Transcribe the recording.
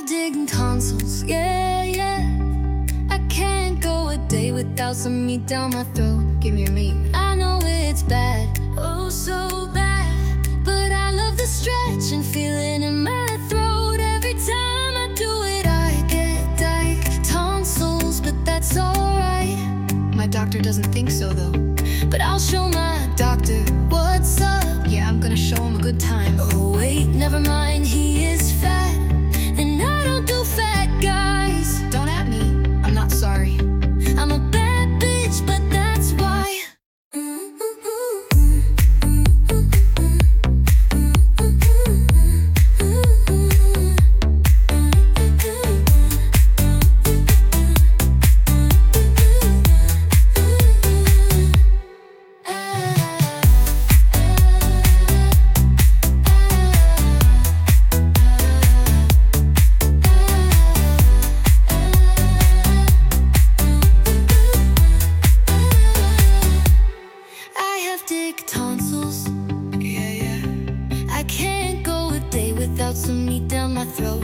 have digging tonsils, yeah, yeah. I can't go a day without some meat down my throat. Give me your meat. I know it's bad, oh so bad, but I love the stretch and feeling in my throat. Every time I do it, I get tonsils, but that's alright. My doctor doesn't think so though, but I'll show my doctor what's up. Yeah, I'm gonna show him a good time. Oh wait, never mind, he is fat, and I don't do fat guys. Don't at me, I'm not sorry. I'm a bad bitch, but that's why. Dick tonsils, yeah, yeah. I can't go a day without some meat down my throat.